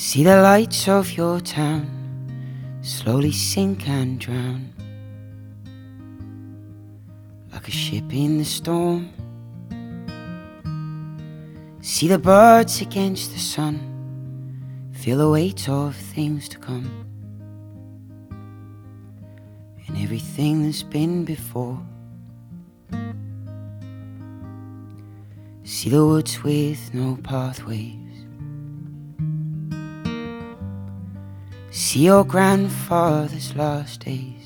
See the lights of your town slowly sink and drown, like a ship in the storm. See the birds against the sun, feel the weight of things to come, and everything that's been before. See the woods with no pathways, see your grandfather's last days.